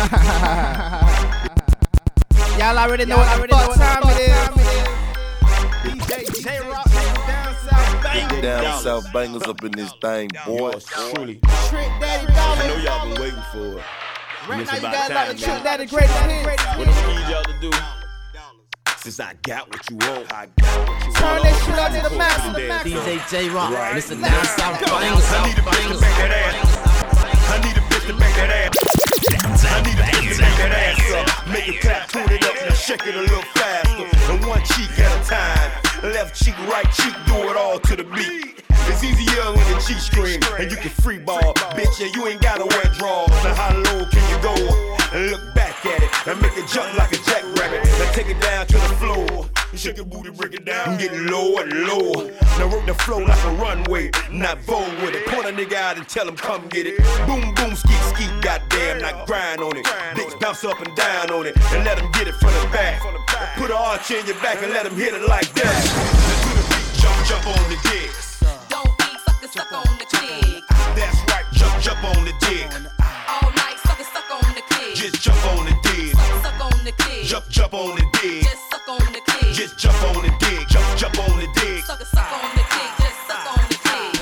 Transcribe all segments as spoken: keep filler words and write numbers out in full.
Y'all already know what the fuck time it is. D J J-Rock, down south bangers. Down south bangers up in this thing, boy. Truly. Trick Daddy Dollar. I know y'all been waiting for it. Right now you about got like the time, Trick man. Daddy greatest hits. What do I need y'all to do? Since I got what you want, I got what you Turn want. that shit up to the max, to the max. D J J-Rock, Right. listen down south bangers, I need south a bitch to bangers. back that ass. I need a bitch to back that ass. I need a bitch to back that ass up. Make it clap, tune it up, now shake it a little faster. And one cheek at a time. Left cheek, right cheek, do it all to the beat. It's easier with the cheek string, and you can free ball. Bitch, yeah, you ain't gotta wear drawers. Now how low can you go? And look back at it, and make it jump like a jackrabbit. Now take it down to the floor. Shake your booty, break it down, get lower and lower. Now work the flow like a runway, not bold with it. Point a nigga out and tell him come get it. Boom, boom, skeet, skeet, goddamn, not grind on it. Bitch bounce up and down on it, and let him get it from the back. Put an arch in your back and let him hit it like that. Let's do the beat, jump, jump on the dick. Don't be sucker, suck on the click. That's right, jump, jump on the dick. All night, sucker, suck on the click. Just jump on the dick. Suck on the click. Jump, jump on the dick. Just suck on the click. Just jump on the dick. Jump, jump on the dick. Sucker, suck on the click. Just suck on the click.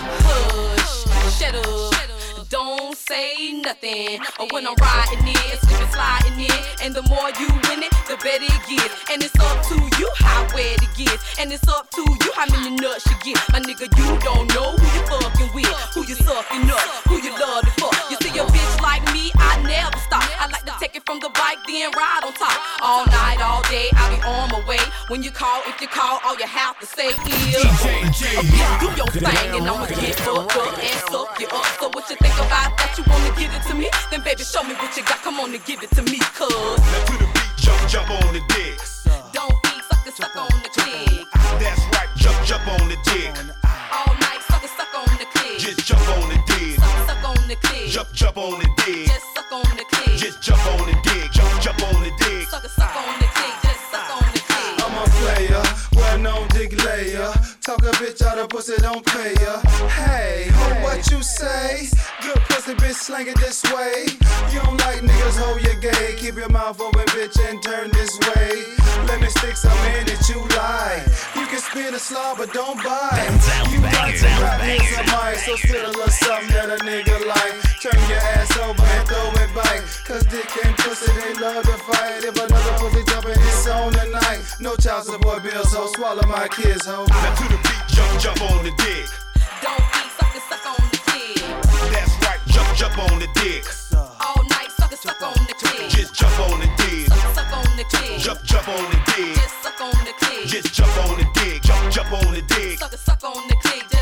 Push, shut up. Don't say nothing. Or when I'm riding it, slipping, sliding it. And the more you win it, the better it gets. And it's up to you how wet it gets. And it's up to you how many nuts you get. My nigga, you don't know who you fucking with, who you sucking up, who you love to fuck. You see a bitch like me, I never stop. I like to take it from the bike, then ride on top. All night, all day, I be on my way. When you call, if you call, all you have to say is a bitch, do your thing, and I'ma get fucked up and suck you up. So what you think about that? You wanna give it to me? Then baby, show me what you got. Come on and give it to me, cuz. Now to the beat, jump, jump on the dick. Don't be sucker, suck on the click. That's right, jump, jump on the dick. All night, sucker, suck on the click. Just jump on the dick. Sucker, suck on the click. Jump, jump on the dick. Just suck on the click. Just jump on the dick. Jump, jump on the dick. Sucker, suck on the click. Just suck on the click. I'm a player, well-known dick layer. Talk a bitch out of pussy, don't pay ya. Hey, what you say? Good pussy, bitch, slang it this way. You don't like niggas, hold your gay. Keep your mouth open, bitch, and turn this way. Let me stick some in that you like. You can spit a slaw, but don't bite. You like to rap, here's a mic. So spit a little something that a nigga like. Turn your ass over and throw it back. Cause dick and pussy, they love to fight. If another pussy jumping, it's on tonight. No child support bills, so swallow my kids, ho. Now to the beat, jump, jump on the dick. Don't be sucker, suck on the click. That's right, jump, jump on the dick. All night, sucker, suck on the click. Just jump on the dick. Sucker, suck on the click. Jump, jump on the dick. Just suck on the click. Just jump on the dick. Jump, jump on the dick. Sucker, suck on the click.